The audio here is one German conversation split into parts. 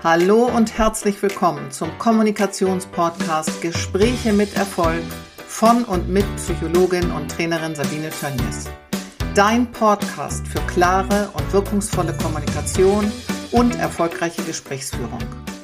Hallo und herzlich willkommen zum Kommunikationspodcast Gespräche mit Erfolg von und mit Psychologin und Trainerin Sabine Tönjes. Dein Podcast für klare und wirkungsvolle Kommunikation und erfolgreiche Gesprächsführung.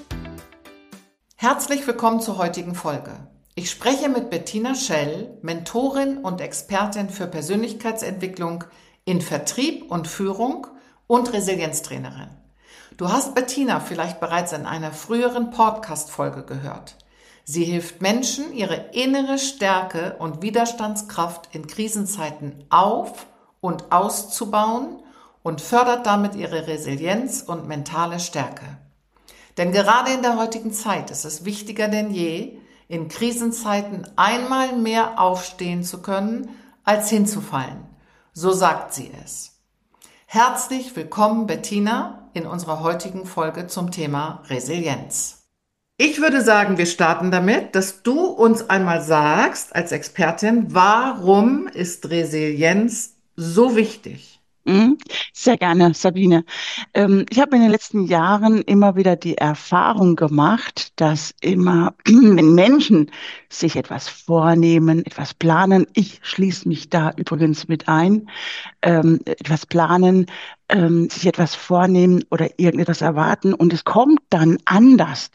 Herzlich willkommen zur heutigen Folge. Ich spreche mit Bettina Schell, Mentorin und Expertin für Persönlichkeitsentwicklung in Vertrieb und Führung und Resilienztrainerin. Du hast Bettina vielleicht bereits in einer früheren Podcast-Folge gehört. Sie hilft Menschen, ihre innere Stärke und Widerstandskraft in Krisenzeiten auf- und auszubauen und fördert damit ihre Resilienz und mentale Stärke. Denn gerade in der heutigen Zeit ist es wichtiger denn je, in Krisenzeiten einmal mehr aufstehen zu können, als hinzufallen. So sagt sie es. Herzlich willkommen, Bettina, in unserer heutigen Folge zum Thema Resilienz. Ich würde sagen, wir starten damit, dass du uns einmal sagst, als Expertin, warum ist Resilienz so wichtig? Sehr gerne, Sabine. Ich habe in den letzten Jahren immer wieder die Erfahrung gemacht, dass immer, wenn Menschen sich etwas vornehmen, etwas planen, ich schließe mich da übrigens mit ein, etwas planen, sich etwas vornehmen oder irgendetwas erwarten und es kommt dann anders,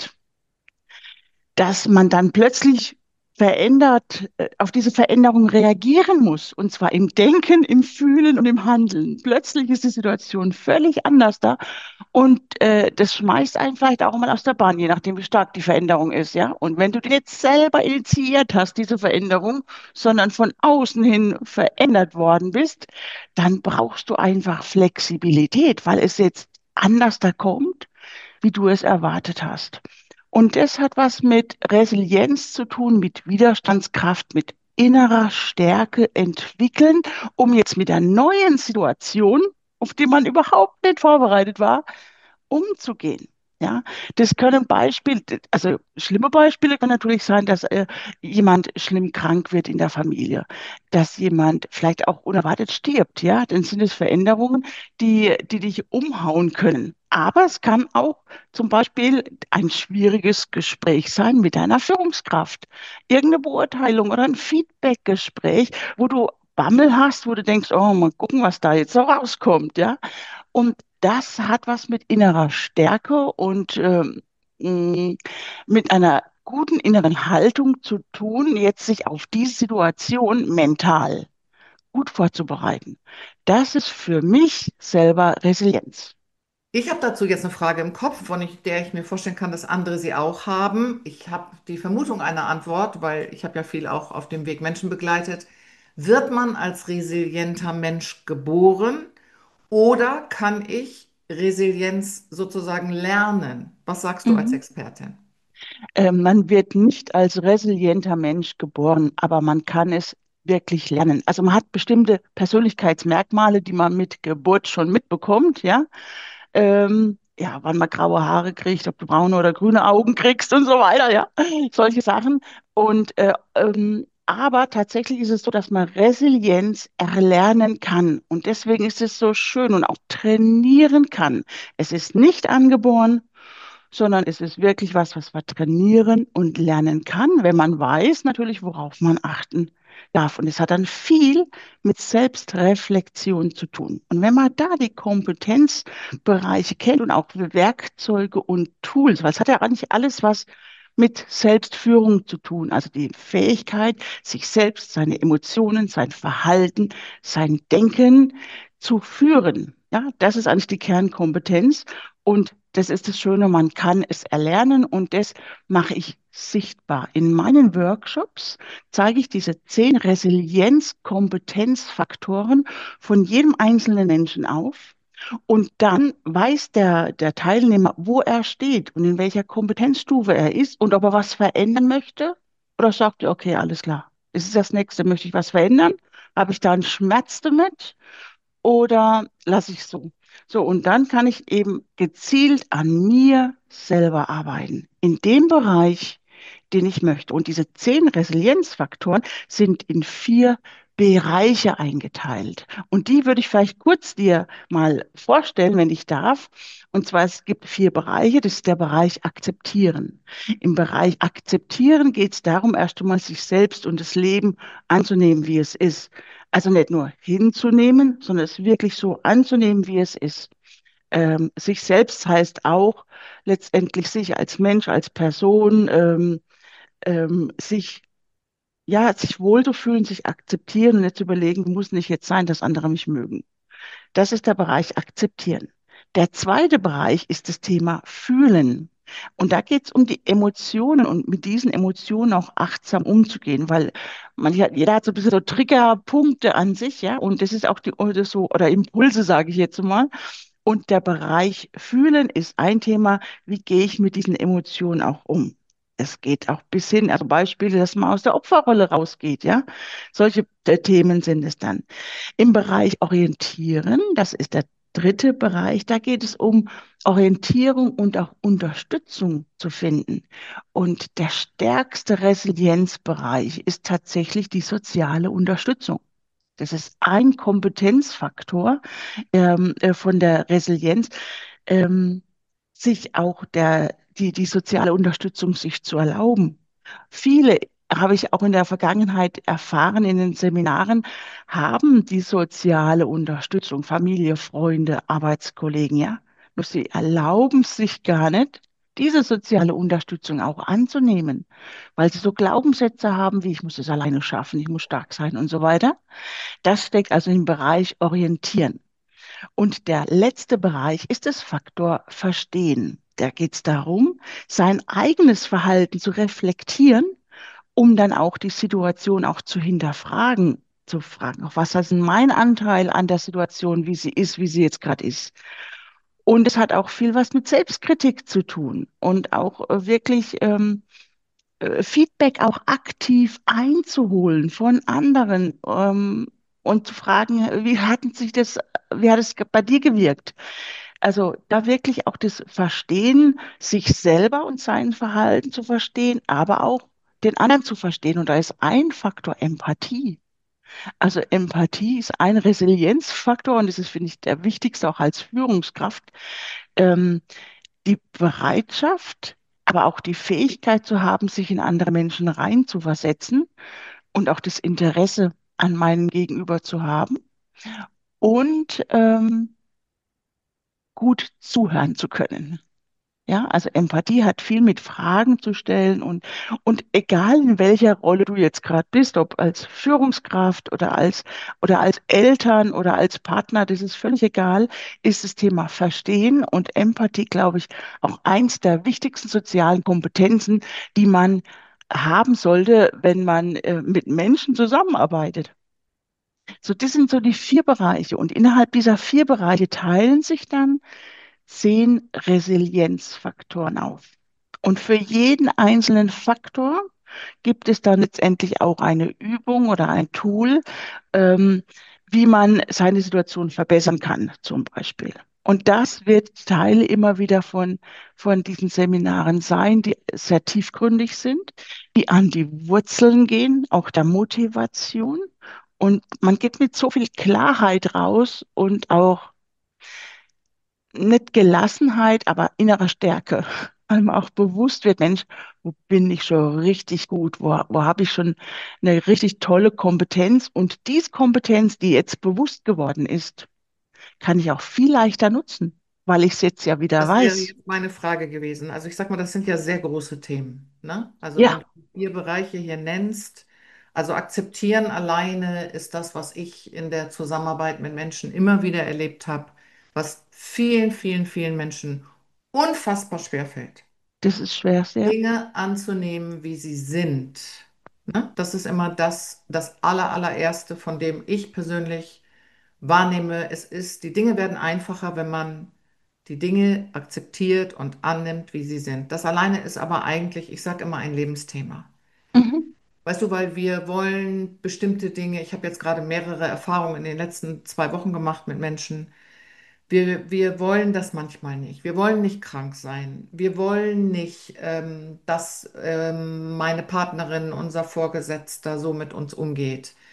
dass man dann plötzlich verändert, auf diese Veränderung reagieren muss, und zwar im Denken, im Fühlen und im Handeln. Plötzlich ist die Situation völlig anders da und das schmeißt einen vielleicht auch mal aus der Bahn, je nachdem, wie stark die Veränderung ist, ja. Und wenn du die jetzt selber initiiert hast, diese Veränderung, sondern von außen hin verändert worden bist, dann brauchst du einfach Flexibilität, weil es jetzt anders da kommt, wie du es erwartet hast. Und das hat was mit Resilienz zu tun, mit Widerstandskraft, mit innerer Stärke entwickeln, um jetzt mit der neuen Situation, auf die man überhaupt nicht vorbereitet war, umzugehen. Ja, das können also schlimme Beispiele können natürlich sein, dass jemand schlimm krank wird in der Familie, dass jemand vielleicht auch unerwartet stirbt. Ja, dann sind es Veränderungen, die dich umhauen können. Aber es kann auch zum Beispiel ein schwieriges Gespräch sein mit deiner Führungskraft, irgendeine Beurteilung oder ein Feedbackgespräch, wo du Bammel hast, wo du denkst, oh, mal gucken, was da jetzt so rauskommt, ja. Und das hat was mit innerer Stärke und mh, mit einer guten inneren Haltung zu tun, jetzt sich auf diese Situation mental gut vorzubereiten. Das ist für mich selber Resilienz. Ich habe dazu jetzt eine Frage im Kopf, der ich mir vorstellen kann, dass andere sie auch haben. Ich habe die Vermutung einer Antwort, weil ich habe ja viel auch auf dem Weg Menschen begleitet. Wird man als resilienter Mensch geboren oder kann ich Resilienz sozusagen lernen? Was sagst du als Mhm. Expertin? Man wird nicht als resilienter Mensch geboren, aber man kann es wirklich lernen. Also man hat bestimmte Persönlichkeitsmerkmale, die man mit Geburt schon mitbekommt, ja. Ja, wann man graue Haare kriegt, ob du braune oder grüne Augen kriegst und so weiter, ja. Solche Sachen. Aber tatsächlich ist es so, dass man Resilienz erlernen kann. Und deswegen ist es so schön und auch trainieren kann. Es ist nicht angeboren, sondern es ist wirklich was man trainieren und lernen kann, wenn man weiß natürlich, worauf man achten darf. Und es hat dann viel mit Selbstreflexion zu tun. Und wenn man da die Kompetenzbereiche kennt und auch Werkzeuge und Tools, weil es hat ja eigentlich alles was mit Selbstführung zu tun, also die Fähigkeit, sich selbst, seine Emotionen, sein Verhalten, sein Denken zu führen. Ja, das ist eigentlich die Kernkompetenz. Und das ist das Schöne, man kann es erlernen und das mache ich sichtbar. In meinen Workshops zeige ich diese 10 Resilienz-Kompetenzfaktoren von jedem einzelnen Menschen auf. Und dann weiß der Teilnehmer, wo er steht und in welcher Kompetenzstufe er ist und ob er was verändern möchte. Oder sagt er, okay, alles klar. Es ist das Nächste, möchte ich was verändern? Habe ich da einen Schmerz damit? Oder lasse ich so? So, und dann kann ich eben gezielt an mir selber arbeiten, in dem Bereich, den ich möchte. Und diese 10 Resilienzfaktoren sind in 4 Bereiche eingeteilt. Und die würde ich vielleicht kurz dir mal vorstellen, wenn ich darf. Und zwar, es gibt 4 Bereiche. Das ist der Bereich Akzeptieren. Im Bereich Akzeptieren geht es darum, erst einmal sich selbst und das Leben anzunehmen, wie es ist. Also nicht nur hinzunehmen, sondern es wirklich so anzunehmen, wie es ist. Sich selbst heißt auch letztendlich sich als Mensch, als Person, sich sich wohlzufühlen, sich akzeptieren und nicht zu überlegen, muss nicht jetzt sein, dass andere mich mögen. Das ist der Bereich Akzeptieren. Der zweite Bereich ist das Thema Fühlen. Und da geht es um die Emotionen und mit diesen Emotionen auch achtsam umzugehen, weil jeder hat so ein bisschen so Triggerpunkte an sich, ja, und das ist auch oder Impulse, sage ich jetzt mal. Und der Bereich Fühlen ist ein Thema, wie gehe ich mit diesen Emotionen auch um? Es geht auch bis hin, also Beispiele, dass man aus der Opferrolle rausgeht, ja. Solche Themen sind es dann. Im Bereich Orientieren, das ist der dritte Bereich, da geht es um Orientierung und auch Unterstützung zu finden. Und der stärkste Resilienzbereich ist tatsächlich die soziale Unterstützung. Das ist ein Kompetenzfaktor von der Resilienz, ähm, sich auch die soziale Unterstützung sich zu erlauben. Viele habe ich auch in der Vergangenheit erfahren in den Seminaren, haben die soziale Unterstützung, Familie, Freunde, Arbeitskollegen, ja. Nur sie erlauben sich gar nicht, diese soziale Unterstützung auch anzunehmen, weil sie so Glaubenssätze haben, wie ich muss es alleine schaffen, ich muss stark sein und so weiter. Das steckt also im Bereich Orientieren. Und der letzte Bereich ist das Faktor Verstehen. Da geht es darum, sein eigenes Verhalten zu reflektieren, um dann auch die Situation auch zu hinterfragen, zu fragen, auch was ist denn mein Anteil an der Situation, wie sie ist, wie sie jetzt gerade ist. Und es hat auch viel was mit Selbstkritik zu tun und auch wirklich Feedback auch aktiv einzuholen von anderen und zu fragen, wie hat es bei dir gewirkt? Also da wirklich auch das Verstehen, sich selber und sein Verhalten zu verstehen, aber auch den anderen zu verstehen. Und da ist ein Faktor Empathie. Also Empathie ist ein Resilienzfaktor und das ist, finde ich, der wichtigste auch als Führungskraft. Ähm, die Bereitschaft, aber auch die Fähigkeit zu haben, sich in andere Menschen reinzuversetzen und auch das Interesse an meinem Gegenüber zu haben und gut zuhören zu können. Ja, also Empathie hat viel mit Fragen zu stellen und egal in welcher Rolle du jetzt gerade bist, ob als Führungskraft oder als Eltern oder als Partner, das ist völlig egal, ist das Thema Verstehen und Empathie, glaube ich, auch eins der wichtigsten sozialen Kompetenzen, die man haben sollte, wenn man mit Menschen zusammenarbeitet. So, das sind so die 4 Bereiche und innerhalb dieser 4 Bereiche teilen sich dann 10 Resilienzfaktoren auf. Und für jeden einzelnen Faktor gibt es dann letztendlich auch eine Übung oder ein Tool, ähm, wie man seine Situation verbessern kann, zum Beispiel. Und das wird Teil immer wieder von diesen Seminaren sein, die sehr tiefgründig sind, die an die Wurzeln gehen, auch der Motivation. Und man geht mit so viel Klarheit raus und auch nicht Gelassenheit, aber innere Stärke. Einem auch bewusst wird, Mensch, wo bin ich schon richtig gut? Wo habe ich schon eine richtig tolle Kompetenz? Und diese Kompetenz, die jetzt bewusst geworden ist, kann ich auch viel leichter nutzen, weil ich es jetzt ja wieder Das wäre weiß. jetzt meine Frage gewesen. Also ich sag mal, das sind ja sehr große Themen, ne? Also wenn Ja, du 4 Bereiche hier nennst, also akzeptieren alleine ist das, was ich in der Zusammenarbeit mit Menschen immer wieder erlebt habe, was vielen, vielen, vielen Menschen unfassbar schwer fällt. das ist schwer, sehr. Dinge anzunehmen, wie sie sind. Ne? Das ist immer das allererste, von dem ich persönlich wahrnehme. Die Dinge werden einfacher, wenn man die Dinge akzeptiert und annimmt, wie sie sind. Das alleine ist aber eigentlich, ich sage immer, ein Lebensthema. Mhm. Weißt du, weil wir wollen bestimmte Dinge, ich habe jetzt gerade mehrere Erfahrungen in den letzten 2 Wochen gemacht mit Menschen. Wir wollen das manchmal nicht. Wir wollen nicht krank sein. Wir wollen nicht, dass meine Partnerin, unser Vorgesetzter so mit uns umgeht.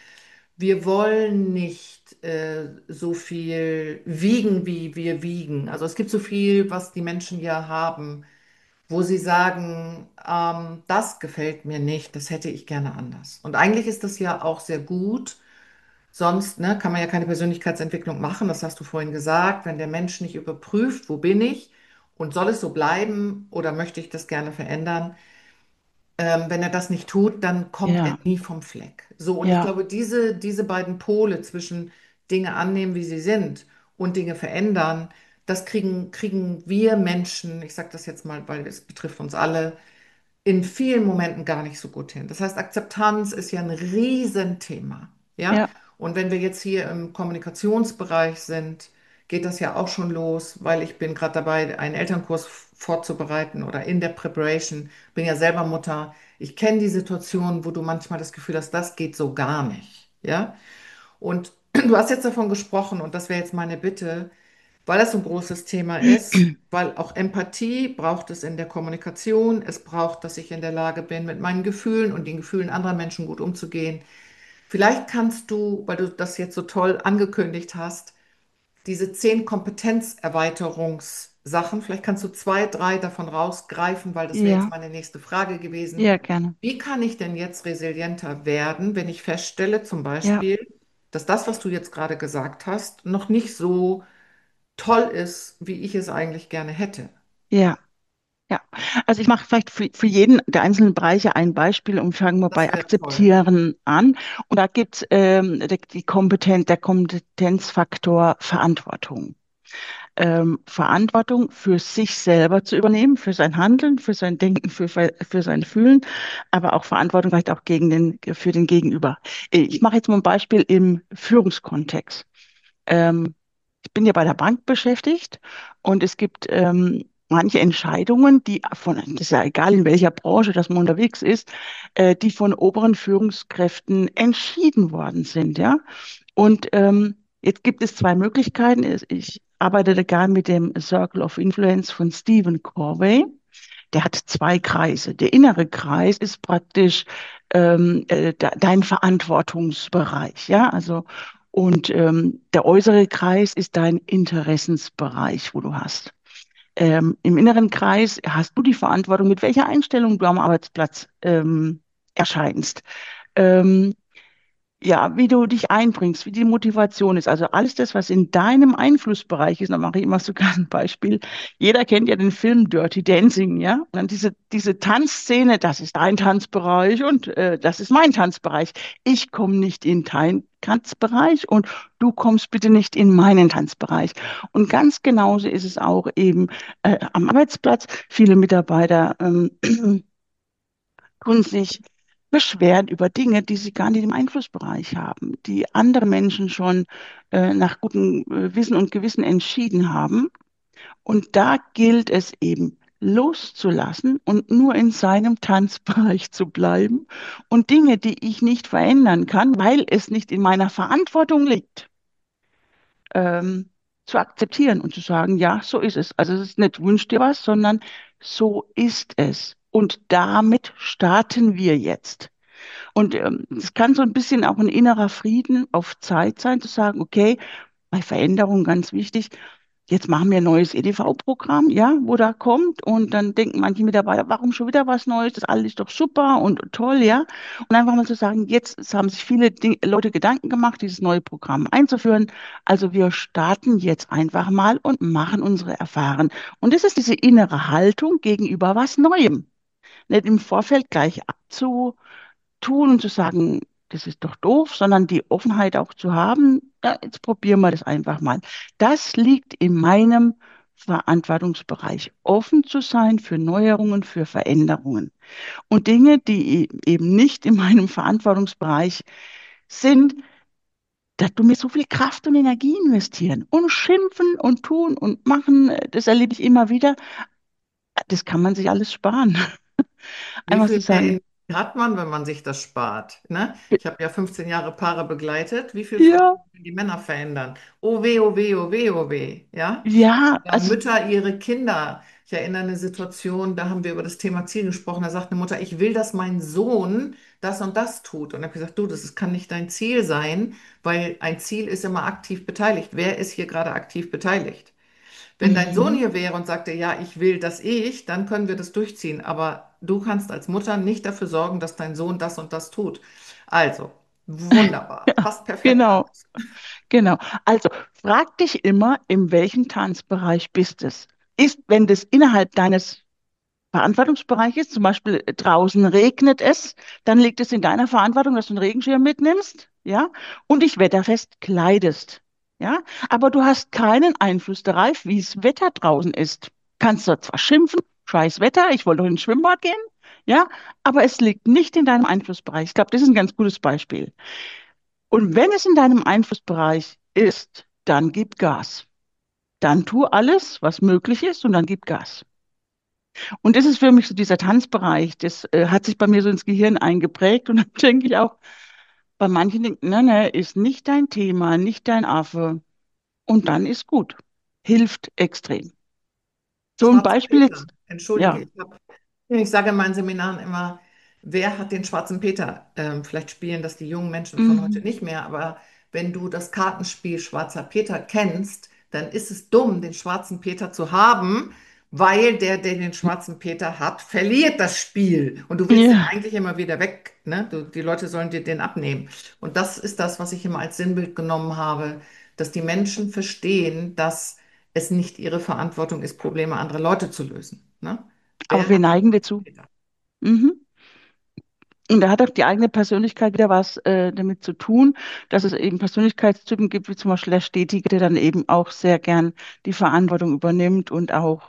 wir wollen nicht so viel wiegen, wie wir wiegen. Also es gibt so viel, was die Menschen ja haben, wo sie sagen, das gefällt mir nicht, das hätte ich gerne anders. Und eigentlich ist das ja auch sehr gut. Sonst, ne, kann man ja keine Persönlichkeitsentwicklung machen, das hast du vorhin gesagt, wenn der Mensch nicht überprüft, wo bin ich und soll es so bleiben oder möchte ich das gerne verändern. Wenn er das nicht tut, dann kommt er Ja, nie vom Fleck. So, und ich ja, glaube, diese beiden Pole zwischen Dinge annehmen, wie sie sind und Dinge verändern, das kriegen wir Menschen, ich sage das jetzt mal, weil es betrifft uns alle, in vielen Momenten gar nicht so gut hin. Das heißt, Akzeptanz ist ja ein Riesenthema, ja? ja, Und wenn wir jetzt hier im Kommunikationsbereich sind, geht das ja auch schon los, weil ich bin gerade dabei, einen Elternkurs vorzubereiten oder in der Preparation, bin ja selber Mutter. Ich kenne die Situation, wo du manchmal das Gefühl hast, das geht so gar nicht, ja? Und du hast jetzt davon gesprochen und das wäre jetzt meine Bitte, weil das so ein großes Thema ist, weil auch Empathie braucht es in der Kommunikation. Es braucht, dass ich in der Lage bin, mit meinen Gefühlen und den Gefühlen anderer Menschen gut umzugehen. Vielleicht kannst du, weil du das jetzt so toll angekündigt hast, diese 10 Kompetenzerweiterungssachen, vielleicht kannst du 2, 3 davon rausgreifen, weil das wäre jetzt ja, meine nächste Frage gewesen. ja, gerne. Wie kann ich denn jetzt resilienter werden, wenn ich feststelle, zum Ja, Beispiel, dass das, was du jetzt gerade gesagt hast, noch nicht so toll ist, wie ich es eigentlich gerne hätte. ja. Ja, also ich mache vielleicht für jeden der einzelnen Bereiche ein Beispiel und fangen wir Das bei wäre toll. Akzeptieren an. Und da gibt es der Kompetenzfaktor Verantwortung. Verantwortung für sich selber zu übernehmen, für sein Handeln, für sein Denken, für sein Fühlen, aber auch Verantwortung vielleicht auch für den Gegenüber. Ich mache jetzt mal ein Beispiel im Führungskontext. Ähm, Ich bin ja bei der Bank beschäftigt und es gibt manche Entscheidungen, das ist ja egal in welcher Branche das man unterwegs ist, die von oberen Führungskräften entschieden worden sind, ja. Und jetzt gibt es zwei Möglichkeiten. Ich arbeite da gerne mit dem Circle of Influence von Stephen Covey. Der hat zwei Kreise. Der innere Kreis ist praktisch dein Verantwortungsbereich, ja, also und der äußere Kreis ist dein Interessensbereich, wo du hast. Im inneren Kreis hast du die Verantwortung, mit welcher Einstellung du am Arbeitsplatz erscheinst. Ähm, ja, wie du dich einbringst, wie die Motivation ist. Also alles das, was in deinem Einflussbereich ist, da mache ich immer sogar ein Beispiel. Jeder kennt ja den Film Dirty Dancing, ja? Und dann diese Tanzszene, das ist dein Tanzbereich und das ist mein Tanzbereich. Ich komme nicht in deinen Tanzbereich und du kommst bitte nicht in meinen Tanzbereich. Und ganz genauso ist es auch eben am Arbeitsplatz. Viele Mitarbeiter tun sich beschweren über Dinge, die sie gar nicht im Einflussbereich haben, die andere Menschen schon nach gutem Wissen und Gewissen entschieden haben. Und da gilt es eben loszulassen und nur in seinem Tanzbereich zu bleiben und Dinge, die ich nicht verändern kann, weil es nicht in meiner Verantwortung liegt, ähm, zu akzeptieren und zu sagen, ja, so ist es. Also es ist nicht wünsch dir was, sondern so ist es. Und damit starten wir jetzt. Und es kann so ein bisschen auch ein innerer Frieden auf Zeit sein, zu sagen, okay, bei Veränderung ganz wichtig, jetzt machen wir ein neues EDV-Programm, ja, wo da kommt und dann denken manche Mitarbeiter, warum schon wieder was Neues, das alles ist doch super und toll, ja. Und einfach mal zu sagen, jetzt haben sich viele Leute Gedanken gemacht, dieses neue Programm einzuführen. Also wir starten jetzt einfach mal und machen unsere Erfahrungen. Und das ist diese innere Haltung gegenüber was Neuem. Nicht im Vorfeld gleich abzutun und zu sagen, das ist doch doof, sondern die Offenheit auch zu haben, ja, jetzt probieren wir das einfach mal. Das liegt in meinem Verantwortungsbereich, offen zu sein für Neuerungen, für Veränderungen. Und Dinge, die eben nicht in meinem Verantwortungsbereich sind, da du mir so viel Kraft und Energie investieren und schimpfen und tun und machen, das erlebe ich immer wieder. Das kann man sich alles sparen. Wie Einfach zu viel mehr sagen, Energie hat man, wenn man sich das spart? Ne? Ich habe ja 15 Jahre Paare begleitet. Wie viel Frauen ja, können die Männer verändern? Oh weh, oh weh, oh weh, oh weh. Ja? ja, Oder also Mütter ihre Kinder. Ich erinnere eine Situation, da haben wir über das Thema Ziel gesprochen. Da sagt eine Mutter, ich will, dass mein Sohn das und das tut. Und ich habe gesagt, du, kann nicht dein Ziel sein, weil ein Ziel ist immer aktiv beteiligt. Wer ist hier gerade aktiv beteiligt? Wenn dein Sohn Mhm. hier wäre und sagte, ja, ich will, dass ich, dann können wir das durchziehen. Aber du kannst als Mutter nicht dafür sorgen, dass dein Sohn das und das tut. Also, wunderbar. Ja, Passt perfekt genau, alles. genau. Also frag dich immer, in welchem Tanzbereich bist es? Ist, wenn das innerhalb deines Verantwortungsbereiches, zum Beispiel draußen regnet es, dann liegt es in deiner Verantwortung, dass du einen Regenschirm mitnimmst, ja, und dich wetterfest kleidest, ja. Aber du hast keinen Einfluss darauf, wie das Wetter draußen ist. Kannst du zwar schimpfen, scheiß Wetter, ich wollte doch ins Schwimmbad gehen, ja, aber es liegt nicht in deinem Einflussbereich. Ich glaube, das ist ein ganz gutes Beispiel. Und wenn es in deinem Einflussbereich ist, dann gib Gas. Dann tu alles, was möglich ist, und dann gib Gas. Und das ist für mich so dieser Tanzbereich, das hat sich bei mir so ins Gehirn eingeprägt. Und dann denke ich auch, bei manchen denken, ne, ne, ist nicht dein Thema, nicht dein Affe. Und dann ist gut. Hilft extrem. So ein Schwarzer Beispiel Peter. jetzt, Entschuldige, ja. ich sage in meinen Seminaren immer, wer hat den schwarzen Peter? Vielleicht spielen das die jungen Menschen von heute Mhm. nicht mehr, aber wenn du das Kartenspiel Schwarzer Peter kennst, dann ist es dumm, den schwarzen Peter zu haben, weil der den schwarzen Peter hat, verliert das Spiel. Und du willst den Ja, eigentlich immer wieder weg, ne? Die Leute sollen dir den abnehmen. Und das ist das, was ich immer als Sinnbild genommen habe, dass die Menschen verstehen, dass es nicht ihre Verantwortung ist, Probleme anderer Leute zu lösen. Ne? aber Wer wir hat den neigen schwarzen dazu. Peter? Mhm. Und da hat auch die eigene Persönlichkeit wieder was damit zu tun, dass es eben Persönlichkeitstypen gibt, wie zum Beispiel der Stetige, der dann eben auch sehr gern die Verantwortung übernimmt und auch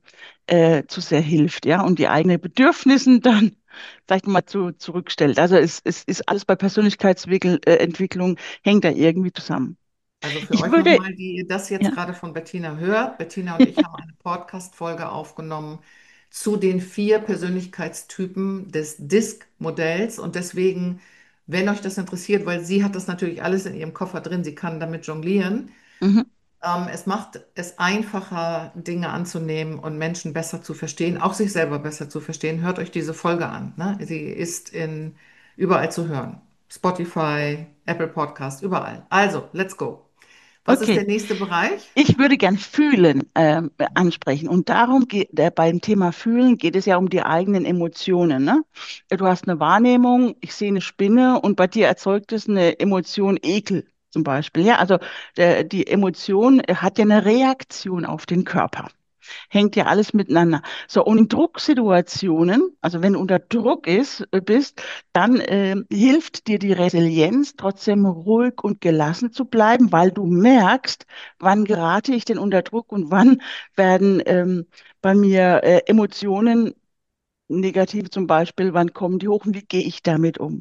zu sehr hilft, ja, und die eigenen Bedürfnissen dann vielleicht mal zurückstellt. Also es ist alles bei Persönlichkeitsentwicklung Entwicklung hängt da irgendwie zusammen. Also für Ich euch würde, nochmal, die ihr das jetzt ja, gerade von Bettina hört. Bettina und ich haben eine Podcast-Folge aufgenommen zu den 4 Persönlichkeitstypen des DISC-Modells. Und deswegen, wenn euch das interessiert, weil sie hat das natürlich alles in ihrem Koffer drin, sie kann damit jonglieren. mhm, Es macht es einfacher, Dinge anzunehmen und Menschen besser zu verstehen, auch sich selber besser zu verstehen. Hört euch diese Folge an. Ne? Sie ist überall zu hören. Spotify, Apple Podcast, überall. Also, let's go. Was ist der okay. nächste Bereich? Ich würde gern Fühlen ansprechen. Und darum geht, beim Thema Fühlen geht es ja um die eigenen Emotionen, ne? Du hast eine Wahrnehmung, ich sehe eine Spinne und bei dir erzeugt es eine Emotion Ekel zum Beispiel. Ja, also die Emotion hat ja eine Reaktion auf den Körper. Hängt ja alles miteinander. So, und in Drucksituationen, also wenn du unter Druck bist, dann hilft dir die Resilienz, trotzdem ruhig und gelassen zu bleiben, weil du merkst, wann gerate ich denn unter Druck und wann werden bei mir Emotionen, negative zum Beispiel, wann kommen die hoch und wie gehe ich damit um?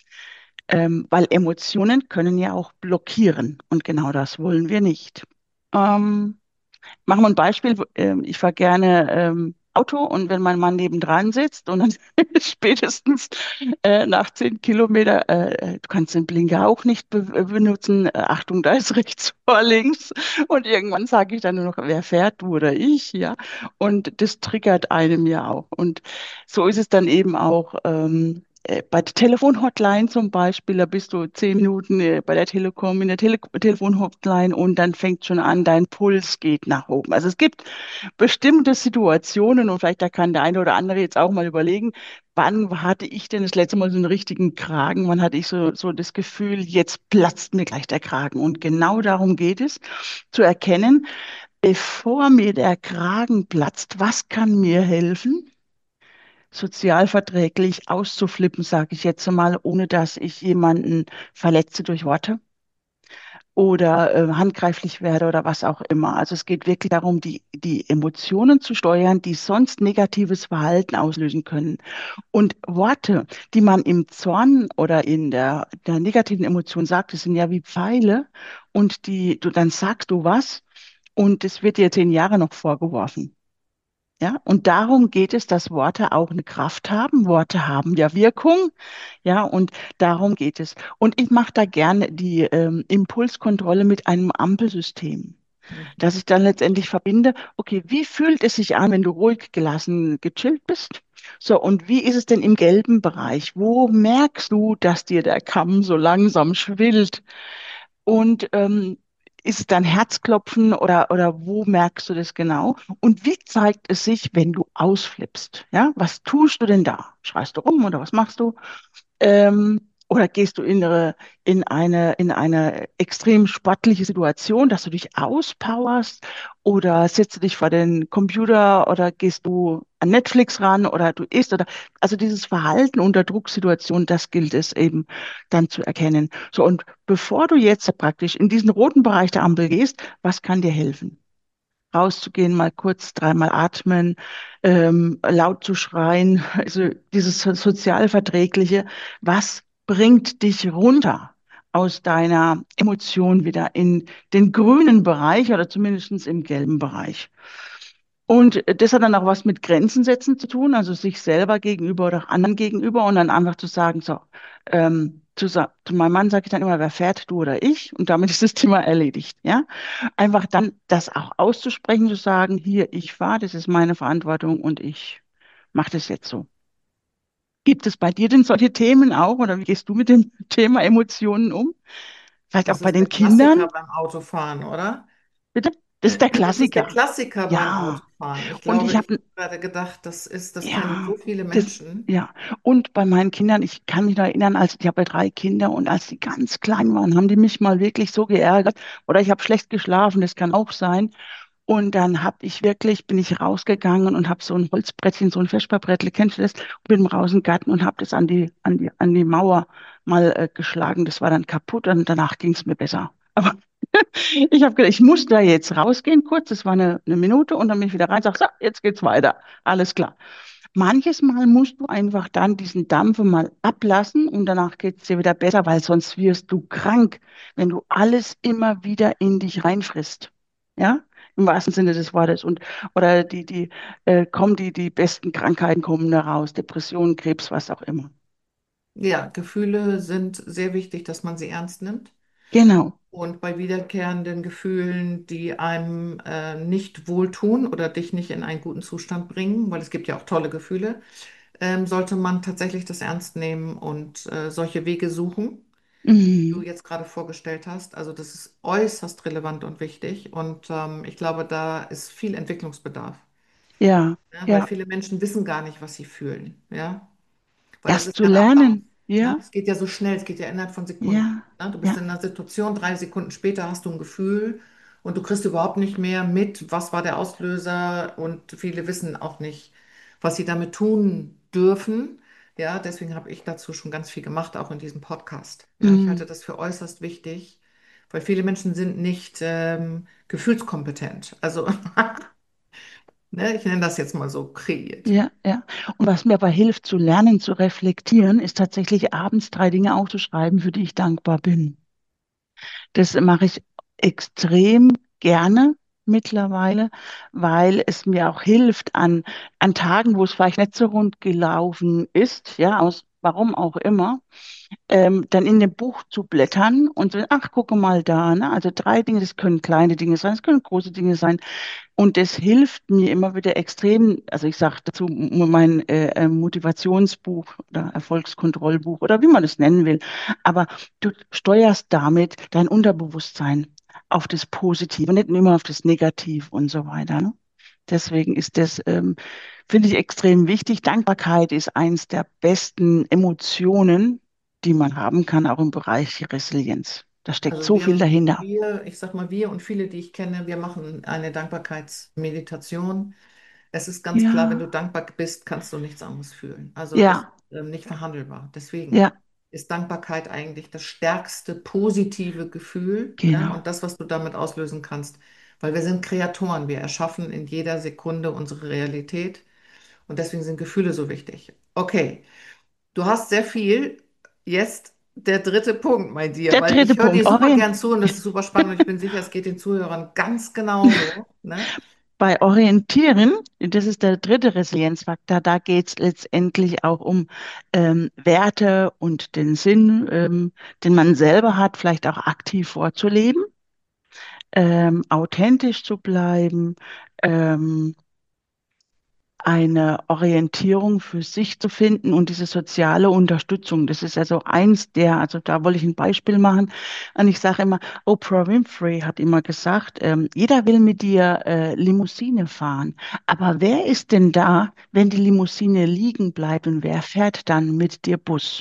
Weil Emotionen können ja auch blockieren und genau das wollen wir nicht. Ähm, Machen wir ein Beispiel. Ich fahre gerne Auto und wenn mein Mann nebendran sitzt und dann spätestens nach 10 Kilometer, du kannst den Blinker auch nicht benutzen. Achtung, da ist rechts vor links. Und irgendwann sage ich dann nur noch, wer fährt, du oder ich, ja. Und das triggert einem ja auch. Und so ist es dann eben auch. Bei der Telefonhotline zum Beispiel, da bist du 10 Minuten bei der Telekom in der Telefonhotline und dann fängt schon an, dein Puls geht nach oben. Also es gibt bestimmte Situationen und vielleicht da kann der eine oder andere jetzt auch mal überlegen, wann hatte ich denn das letzte Mal so einen richtigen Kragen? Wann hatte ich so das Gefühl, jetzt platzt mir gleich der Kragen? Und genau darum geht es, zu erkennen, bevor mir der Kragen platzt, was kann mir helfen? Sozialverträglich auszuflippen, sage ich jetzt mal, ohne dass ich jemanden verletze durch Worte oder handgreiflich werde oder was auch immer. Also es geht wirklich darum, die Emotionen zu steuern, die sonst negatives Verhalten auslösen können. Und Worte, die man im Zorn oder in der negativen Emotion sagt, das sind ja wie Pfeile und dann sagst du was und es wird dir 10 Jahre noch vorgeworfen. Ja, und darum geht es, dass Worte auch eine Kraft haben. Worte haben ja Wirkung. Ja, und darum geht es. Und ich mache da gerne die Impulskontrolle mit einem Ampelsystem. Mhm. dass ich dann letztendlich verbinde, okay, wie fühlt es sich an, wenn du ruhig, gelassen, gechillt bist? So, und wie ist es denn im gelben Bereich? Wo merkst du, dass dir der Kamm so langsam schwillt? Und ist es dann Herzklopfen oder wo merkst du das genau? Und wie zeigt es sich, wenn du ausflippst? Ja, was tust du denn da? Schreist du rum oder was machst du? Oder gehst du in eine extrem sportliche Situation, dass du dich auspowerst? Oder setzt du dich vor den Computer oder gehst du an Netflix ran oder du isst oder also dieses Verhalten unter Drucksituationen, das gilt es eben dann zu erkennen. So, und bevor du jetzt praktisch in diesen roten Bereich der Ampel gehst, was kann dir helfen? Rauszugehen, mal kurz dreimal atmen, laut zu schreien, also dieses Sozialverträgliche, was bringt dich runter aus deiner Emotion wieder in den grünen Bereich oder zumindest im gelben Bereich? Und das hat dann auch was mit Grenzen setzen zu tun, also sich selber gegenüber oder auch anderen gegenüber und dann einfach zu sagen, so, zu meinem Mann sage ich dann immer, wer fährt, du oder ich? Und damit ist das Thema erledigt, ja? Einfach dann das auch auszusprechen, zu sagen, hier, ich fahre, das ist meine Verantwortung und ich mache das jetzt so. Gibt es bei dir denn solche Themen auch oder wie gehst du mit dem Thema Emotionen um? Vielleicht auch Das bei ist der den Kindern, Klassiker beim Autofahren, oder? bitte? Das ist der Das ist der Klassiker. Klassiker beim Ja, Autofahren. Ich und glaube, ich ich habe habe gerade gedacht, das kennen Ja, so viele das, Menschen. ja. Und bei meinen Kindern, ich kann mich noch erinnern, als ich habe ja 3 Kinder und als die ganz klein waren, haben die mich mal wirklich so geärgert. Oder ich habe schlecht geschlafen, das kann auch sein. Und dann bin ich rausgegangen und habe so ein Holzbrettchen, so ein Vesperbrettel, kennst du das? Und bin raus im Garten und habe das an die Mauer mal geschlagen. Das war dann kaputt und danach ging es mir besser. Aber ich habe gedacht, ich muss da jetzt rausgehen kurz, das war eine Minute und dann bin ich wieder rein, sag, so, jetzt geht's weiter. Alles klar. Manches Mal musst du einfach dann diesen Dampf mal ablassen und danach geht es dir wieder besser, weil sonst wirst du krank, wenn du alles immer wieder in dich reinfrisst. Ja, im wahrsten Sinne des Wortes. Und oder die besten Krankheiten kommen da raus, Depressionen, Krebs, was auch immer. Ja, Gefühle sind sehr wichtig, dass man sie ernst nimmt. Genau. Und bei wiederkehrenden Gefühlen, die einem nicht wohltun oder dich nicht in einen guten Zustand bringen, weil es gibt ja auch tolle Gefühle, sollte man tatsächlich das ernst nehmen und solche Wege suchen, die du Mhm. jetzt gerade vorgestellt hast. Also das ist äußerst relevant und wichtig. Und ich glaube, da ist viel Entwicklungsbedarf. Ja, Ja, weil ja. viele Menschen wissen gar nicht, was sie fühlen. Ja? Weil das Erst ist zu ja ein Ablauf. lernen. Ne? Ja, Es geht ja so schnell, es geht ja innerhalb von Sekunden. ja, Ne? Du bist ja. in einer Situation, 3 Sekunden später hast du ein Gefühl und du kriegst überhaupt nicht mehr mit, was war der Auslöser und viele wissen auch nicht, was sie damit tun dürfen. Ja, deswegen habe ich dazu schon ganz viel gemacht, auch in diesem Podcast. Ja, ich halte Mhm. das für äußerst wichtig, weil viele Menschen sind nicht gefühlskompetent. Also, ne, ich nenne das jetzt mal so kreiert. Ja, ja. Und was mir aber hilft zu lernen, zu reflektieren, ist tatsächlich abends 3 Dinge aufzuschreiben, für die ich dankbar bin. Das mache ich extrem gerne mittlerweile, weil es mir auch hilft an Tagen, wo es vielleicht nicht so rund gelaufen ist, ja, aus warum auch immer, dann in dem Buch zu blättern und so, ach, gucke mal da, ne? Also 3 Dinge, das können kleine Dinge sein, das können große Dinge sein. Und das hilft mir immer wieder extrem, also ich sage dazu mein Motivationsbuch oder Erfolgskontrollbuch oder wie man es nennen will. Aber du steuerst damit dein Unterbewusstsein auf das Positive, nicht nur immer auf das Negative und so weiter. Ne? Deswegen ist das, finde ich, extrem wichtig. Dankbarkeit ist eins der besten Emotionen, die man haben kann, auch im Bereich Resilienz. Da steckt Also so viel dahinter. ich sag mal, wir und viele, die ich kenne, wir machen eine Dankbarkeitsmeditation. Es ist ganz klar, wenn du Ja, dankbar bist, kannst du nichts anderes fühlen. Also das ist ja, nicht verhandelbar. Deswegen ja, ist Dankbarkeit eigentlich das stärkste positive Gefühl, ja, genau. und das, was du damit auslösen kannst. Weil wir sind Kreatoren, wir erschaffen in jeder Sekunde unsere Realität und deswegen sind Gefühle so wichtig. Okay. Du hast sehr viel. Jetzt der dritte Punkt, mein Dear, Der weil dritte ich höre dir Punkt, super Orient gern zu und das ist super spannend und ich bin sicher, es geht den Zuhörern ganz genauso. Ne? bei Orientieren, das ist der dritte Resilienzfaktor, da geht es letztendlich auch um Werte und den Sinn, den man selber hat, vielleicht auch aktiv vorzuleben. authentisch zu bleiben, ähm, eine Orientierung für sich zu finden und diese soziale Unterstützung. Das ist also eins der, also da wollte ich ein Beispiel machen. Und ich sage immer, Oprah Winfrey hat immer gesagt, jeder will mit dir Limousine fahren. Aber wer ist denn da, wenn die Limousine liegen bleibt und wer fährt dann mit dir Bus?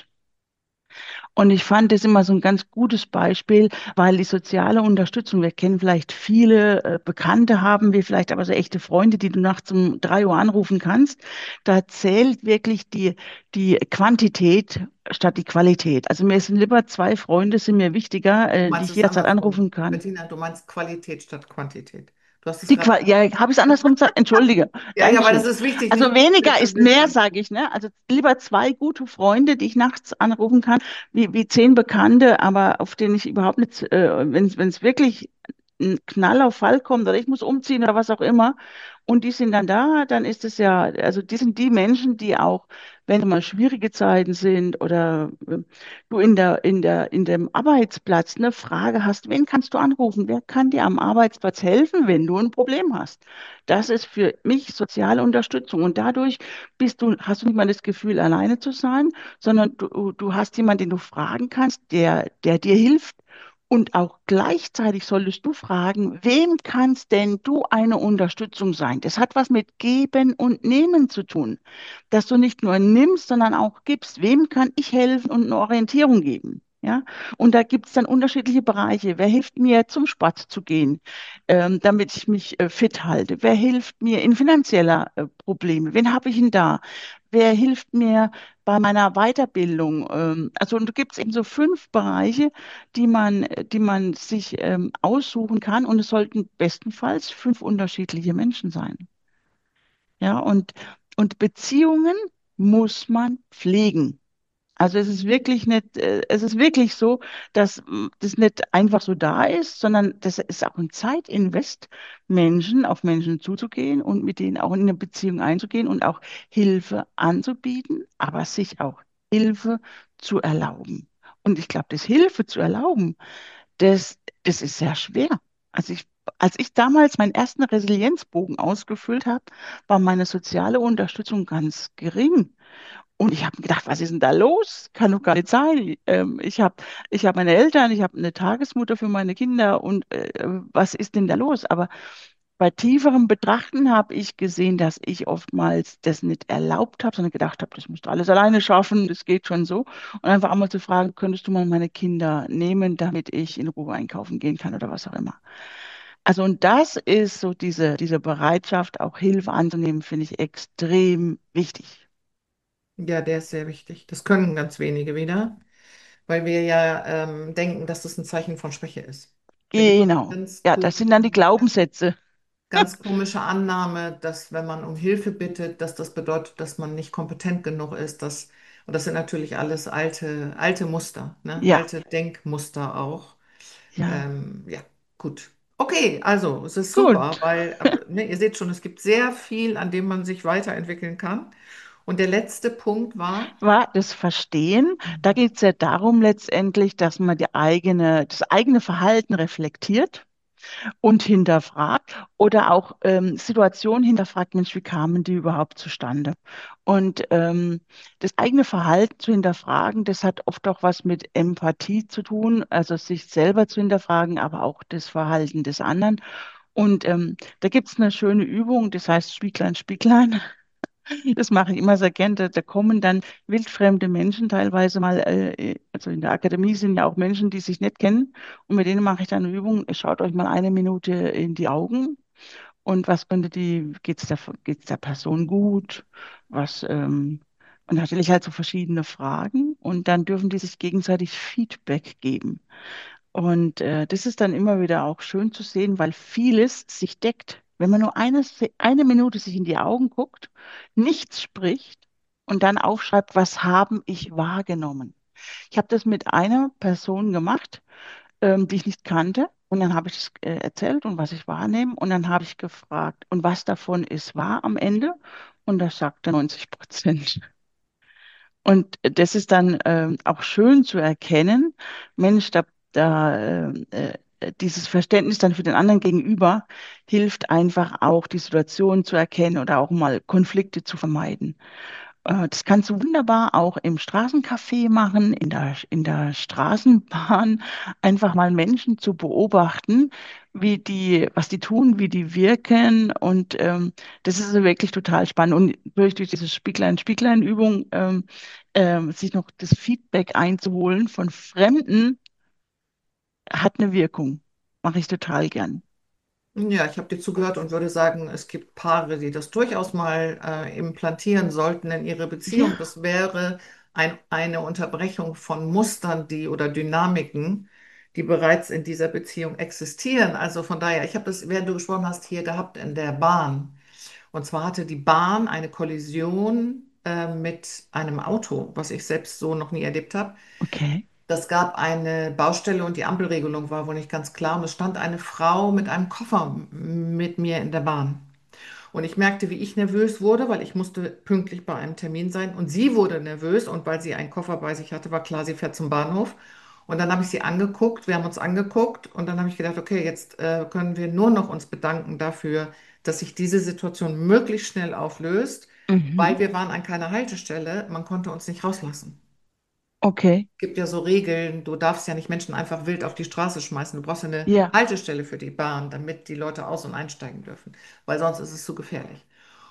Und ich fand das immer so ein ganz gutes Beispiel, weil die soziale Unterstützung, wir kennen vielleicht viele Bekannte haben wir vielleicht, aber so echte Freunde, die du nachts um 3 Uhr anrufen kannst. Da zählt wirklich die Quantität statt die Qualität. Also mir sind lieber zwei Freunde, sind mir wichtiger, Du die meinst ich es jederzeit andersrum. anrufen kann. Bettina, du meinst Qualität statt Quantität. Du hast es gerade. Ja, habe ich es andersrum gesagt? Entschuldige. Ja, ja, weil das Dankeschön. ist wichtig, Also nicht weniger zu ist mehr, wissen. sage ich, ne? Also lieber zwei gute Freunde, die ich nachts anrufen kann, wie 10 Bekannte, aber auf denen ich überhaupt nicht, wenn es wirklich ein Knall auf Fall kommt oder ich muss umziehen oder was auch immer und die sind dann da, dann ist es ja, also die sind die Menschen, die auch, wenn mal schwierige Zeiten sind oder du in dem Arbeitsplatz eine Frage hast, wen kannst du anrufen? Wer kann dir am Arbeitsplatz helfen, wenn du ein Problem hast? Das ist für mich soziale Unterstützung. Und dadurch hast du nicht mal das Gefühl, alleine zu sein, sondern du hast jemanden, den du fragen kannst, der dir hilft. Und auch gleichzeitig solltest du fragen, wem kannst denn du eine Unterstützung sein? Das hat was mit Geben und Nehmen zu tun, dass du nicht nur nimmst, sondern auch gibst. Wem kann ich helfen und eine Orientierung geben? Ja, und da gibt es dann unterschiedliche Bereiche. Wer hilft mir, zum Sport zu gehen, damit ich mich fit halte? Wer hilft mir in finanzieller Probleme? Wen habe ich denn da? Wer hilft mir bei meiner Weiterbildung? Also und da gibt es eben so 5 Bereiche, die man sich aussuchen kann und es sollten bestenfalls 5 unterschiedliche Menschen sein. Ja, und Beziehungen muss man pflegen. Also es ist wirklich nicht, es ist wirklich so, dass das nicht einfach so da ist, sondern das ist auch ein Zeitinvest, Menschen auf Menschen zuzugehen und mit denen auch in eine Beziehung einzugehen und auch Hilfe anzubieten, aber sich auch Hilfe zu erlauben. Und ich glaube, das Hilfe zu erlauben, das ist sehr schwer. Also als ich damals meinen ersten Resilienzbogen ausgefüllt habe, war meine soziale Unterstützung ganz gering. Und ich habe gedacht, was ist denn da los? Kann doch gar nicht sein. Ich hab meine Eltern, ich habe eine Tagesmutter für meine Kinder und was ist denn da los? Aber bei tieferem Betrachten habe ich gesehen, dass ich oftmals das nicht erlaubt habe, sondern gedacht habe, das musst du alles alleine schaffen, das geht schon so. Und einfach einmal zu fragen, könntest du mal meine Kinder nehmen, damit ich in Ruhe einkaufen gehen kann oder was auch immer. Also und das ist so diese Bereitschaft, auch Hilfe anzunehmen, finde ich extrem wichtig. Ja, der ist sehr wichtig. Das können ganz wenige wieder, weil wir ja denken, dass das ein Zeichen von Schwäche ist. Da gibt es Genau. ganz Ja, das sind dann die Glaubenssätze. ganz komische Annahme, dass wenn man um Hilfe bittet, dass das bedeutet, dass man nicht kompetent genug ist. Und das sind natürlich alles alte Muster, ne? Ja, Alte Denkmuster auch. ja, Ja, gut. Okay, also es ist super, gut. weil ne, ihr seht schon, es gibt sehr viel, an dem man sich weiterentwickeln kann. Und der letzte Punkt war, War das Verstehen, da geht es ja darum letztendlich, dass man das eigene Verhalten reflektiert und hinterfragt oder auch Situationen hinterfragt, Mensch, wie kamen die überhaupt zustande? Und das eigene Verhalten zu hinterfragen, das hat oft auch was mit Empathie zu tun, also sich selber zu hinterfragen, aber auch das Verhalten des anderen. Und da gibt es eine schöne Übung, das heißt Spieglein, Spieglein. Das mache ich immer sehr gern. Da kommen dann wildfremde Menschen teilweise mal, also in der Akademie sind ja auch Menschen, die sich nicht kennen. Und mit denen mache ich dann eine Übung. Schaut euch mal eine Minute in die Augen und was geht's der Person gut? Und da stelle ich halt so verschiedene Fragen und dann dürfen die sich gegenseitig Feedback geben. Und das ist dann immer wieder auch schön zu sehen, weil vieles sich deckt. Wenn man nur eine Minute sich in die Augen guckt, nichts spricht und dann aufschreibt, was haben ich wahrgenommen. Ich habe das mit einer Person gemacht, die ich nicht kannte. Und dann habe ich es erzählt und was ich wahrnehme. Und dann habe ich gefragt, und was davon ist wahr am Ende? Und da sagte 90%. Und das ist dann auch schön zu erkennen, Mensch, dieses Verständnis dann für den anderen gegenüber hilft einfach auch, die Situation zu erkennen oder auch mal Konflikte zu vermeiden. Das kannst du wunderbar auch im Straßencafé machen, in der Straßenbahn, einfach mal Menschen zu beobachten, was die tun, wie die wirken. Und das ist also wirklich total spannend. Und durch diese Spieglein-Spieglein-Übung sich noch das Feedback einzuholen von Fremden, hat eine Wirkung. Mache ich total gern. Ja, ich habe dir zugehört und würde sagen, es gibt Paare, die das durchaus mal implantieren sollten in ihre Beziehung. Ja, Das wäre eine Unterbrechung von Mustern, die oder Dynamiken, die bereits in dieser Beziehung existieren. Also von daher, ich habe das, während du gesprochen hast, hier gehabt in der Bahn. Und zwar hatte die Bahn eine Kollision mit einem Auto, was ich selbst so noch nie erlebt habe. okay. Das gab eine Baustelle und die Ampelregelung war wohl nicht ganz klar. Und es stand eine Frau mit einem Koffer mit mir in der Bahn. Und ich merkte, wie ich nervös wurde, weil ich musste pünktlich bei einem Termin sein. Und sie wurde nervös und weil sie einen Koffer bei sich hatte, war klar, sie fährt zum Bahnhof. Und dann habe ich sie angeguckt, wir haben uns angeguckt und dann habe ich gedacht, okay, jetzt können wir nur noch uns bedanken dafür, dass sich diese Situation möglichst schnell auflöst, Mhm. weil wir waren an keiner Haltestelle, man konnte uns nicht rauslassen. Okay. Gibt ja so Regeln, du darfst ja nicht Menschen einfach wild auf die Straße schmeißen. Du brauchst ja eine Ja. Haltestelle für die Bahn, damit die Leute aus- und einsteigen dürfen, weil sonst ist es zu gefährlich.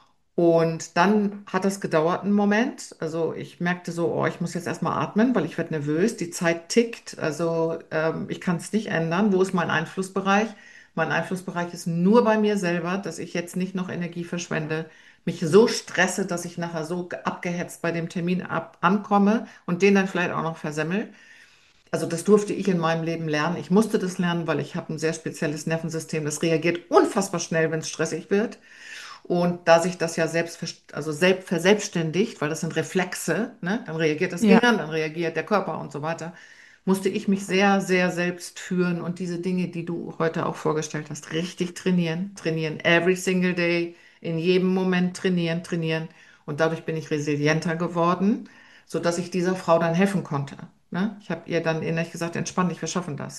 Und dann hat das gedauert einen Moment. Also ich merkte so, oh, ich muss jetzt erstmal atmen, weil ich werde nervös. Die Zeit tickt. Also ich kann es nicht ändern. Wo ist mein Einflussbereich? Mein Einflussbereich ist nur bei mir selber, dass ich jetzt nicht noch Energie verschwende, mich so stresse, dass ich nachher so abgehetzt bei dem Termin ankomme und den dann vielleicht auch noch versemmel. Also das durfte ich in meinem Leben lernen. Ich musste das lernen, weil ich habe ein sehr spezielles Nervensystem. Das reagiert unfassbar schnell, wenn es stressig wird. Und da sich das ja also selbst verselbstständigt, weil das sind Reflexe, ne? Dann reagiert das Ja. Gehirn, dann reagiert der Körper und so weiter, musste ich mich sehr, sehr selbst führen und diese Dinge, die du heute auch vorgestellt hast, richtig trainieren, trainieren, every single day, in jedem Moment trainieren, trainieren. Und dadurch bin ich resilienter geworden, sodass ich dieser Frau dann helfen konnte. Ne? Ich habe ihr dann innerlich gesagt, entspann dich, wir schaffen das.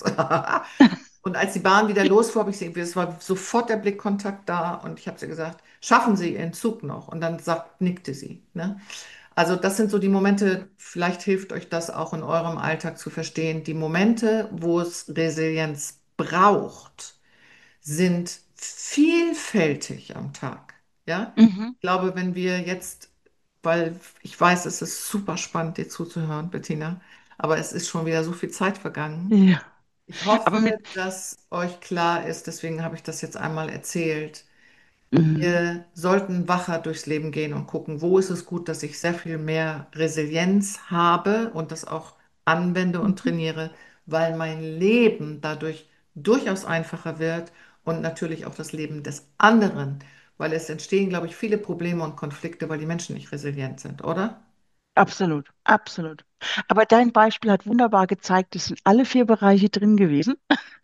Und als die Bahn wieder losfuhr, habe ich sie, es war sofort der Blickkontakt da und ich habe sie gesagt, schaffen Sie Ihren Zug noch? Und dann nickte sie. Ne? Also das sind so die Momente, vielleicht hilft euch das auch in eurem Alltag zu verstehen. Die Momente, wo es Resilienz braucht, sind vielfältig am Tag. Ja? Mhm. Ich glaube, wenn wir jetzt, weil ich weiß, es ist super spannend, dir zuzuhören, Bettina, aber es ist schon wieder so viel Zeit vergangen. Ja. Ich Aber hoffe, mit, dass euch klar ist, deswegen habe ich das jetzt einmal erzählt. mhm. Wir sollten wacher durchs Leben gehen und gucken, wo ist es gut, dass ich sehr viel mehr Resilienz habe und das auch anwende und Mhm. trainiere, weil mein Leben dadurch durchaus einfacher wird und natürlich auch das Leben des anderen, weil es entstehen, glaube ich, viele Probleme und Konflikte, weil die Menschen nicht resilient sind, oder? Absolut, absolut. Aber dein Beispiel hat wunderbar gezeigt, es sind alle vier Bereiche drin gewesen.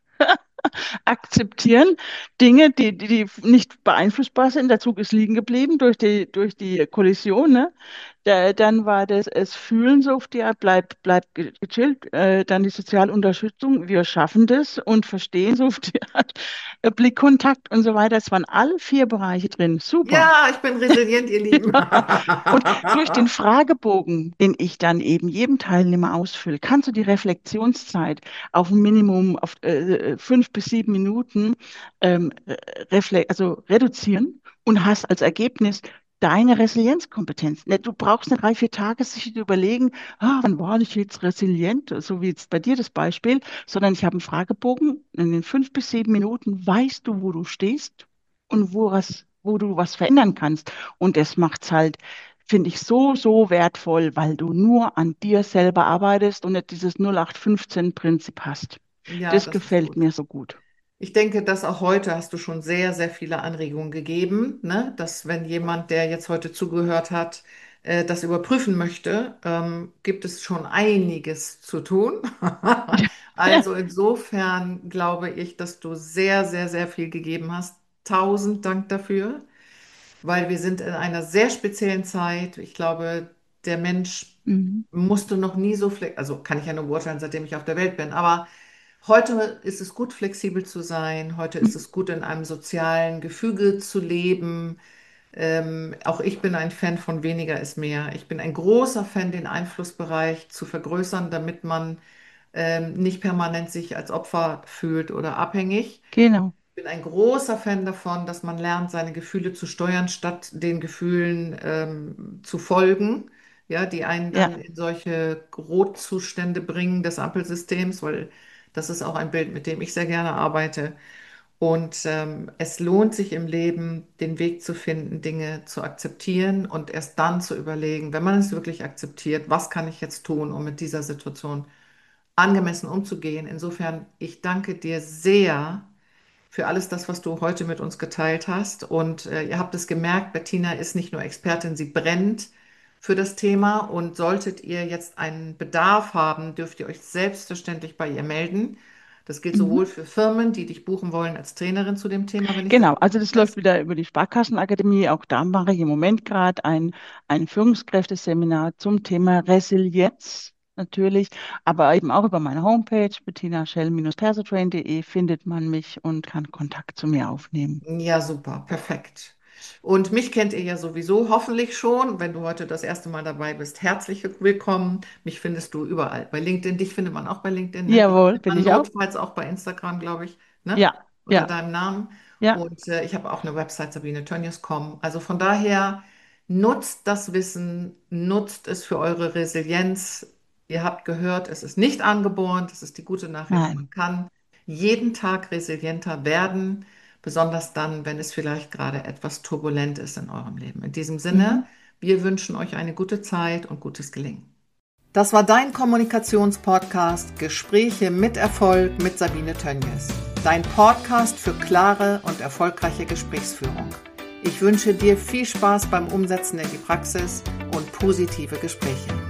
Akzeptieren Dinge, die nicht beeinflussbar sind. Der Zug ist liegen geblieben durch die Kollision. Ne? Dann war das es Fühlen so auf die Art, bleib gechillt. Dann die soziale Unterstützung, wir schaffen das und verstehen so auf die Art, Blickkontakt und so weiter. Es waren alle vier Bereiche drin. Super. Ja, ich bin resilient, ihr Lieben. Und durch den Fragebogen, den ich dann eben jedem Teilnehmer ausfülle, kannst du die Reflexionszeit auf ein Minimum auf 5 bis 7 Minuten also reduzieren und hast als Ergebnis deine Resilienzkompetenz. Du brauchst nicht 3, 4 Tage sich zu überlegen, wann war ich jetzt resilient, so wie jetzt bei dir das Beispiel, sondern ich habe einen Fragebogen. In den 5 bis 7 Minuten weißt du, wo du stehst und wo du was verändern kannst. Und das macht's halt, finde ich, so wertvoll, weil du nur an dir selber arbeitest und nicht dieses 0815-Prinzip hast. Ja, Das das ist gefällt gut. mir so gut. Ich denke, dass auch heute hast du schon sehr, sehr viele Anregungen gegeben, ne? Dass wenn jemand, der jetzt heute zugehört hat, das überprüfen möchte, gibt es schon einiges zu tun. Ja. Also insofern glaube ich, dass du sehr, sehr, sehr viel gegeben hast. Tausend Dank dafür, weil wir sind in einer sehr speziellen Zeit. Ich glaube, der Mensch Mhm. musste noch nie so, also kann ich ja nur beurteilen, seitdem ich auf der Welt bin, aber Heute ist es gut, flexibel zu sein. Heute ist es gut, in einem sozialen Gefüge zu leben. Auch ich bin ein Fan von weniger ist mehr. Ich bin ein großer Fan, den Einflussbereich zu vergrößern, damit man nicht permanent sich als Opfer fühlt oder abhängig. Genau. Ich bin ein großer Fan davon, dass man lernt, seine Gefühle zu steuern, statt den Gefühlen zu folgen, ja, die einen dann Ja, in solche Rotzustände bringen des Ampelsystems, weil das ist auch ein Bild, mit dem ich sehr gerne arbeite. Und es lohnt sich im Leben, den Weg zu finden, Dinge zu akzeptieren und erst dann zu überlegen, wenn man es wirklich akzeptiert, was kann ich jetzt tun, um mit dieser Situation angemessen umzugehen. Insofern, ich danke dir sehr für alles das, was du heute mit uns geteilt hast. Und ihr habt es gemerkt, Bettina ist nicht nur Expertin, sie brennt für das Thema. Und solltet ihr jetzt einen Bedarf haben, dürft ihr euch selbstverständlich bei ihr melden. Das gilt mhm. sowohl für Firmen, die dich buchen wollen als Trainerin zu dem Thema, wenn ich das Genau. richtig Also das läuft weiß. wieder über die Sparkassenakademie. Auch da mache ich im Moment gerade ein Führungskräfteseminar zum Thema Resilienz natürlich, aber eben auch über meine Homepage bettinaschell-persotrain.de findet man mich und kann Kontakt zu mir aufnehmen. Ja, super, perfekt. Und mich kennt ihr ja sowieso hoffentlich schon. Wenn du heute das erste Mal dabei bist, herzlich willkommen. Mich findest du überall. Bei LinkedIn, dich findet man auch bei LinkedIn, ne? Dich Jawohl, findet bin man ich auch. notfalls auch bei Instagram, glaube ich, ne? Ja, Unter ja, deinem Namen. ja. Und ich habe auch eine Website, sabinetönnies.com. Also von daher nutzt das Wissen, nutzt es für eure Resilienz. Ihr habt gehört, es ist nicht angeboren. Das ist die gute Nachricht. Man Nein. kann jeden Tag resilienter werden. Besonders dann, wenn es vielleicht gerade etwas turbulent ist in eurem Leben. In diesem Sinne, Mhm. wir wünschen euch eine gute Zeit und gutes Gelingen. Das war dein Kommunikationspodcast Gespräche mit Erfolg mit Sabine Tönjes. Dein Podcast für klare und erfolgreiche Gesprächsführung. Ich wünsche dir viel Spaß beim Umsetzen in die Praxis und positive Gespräche.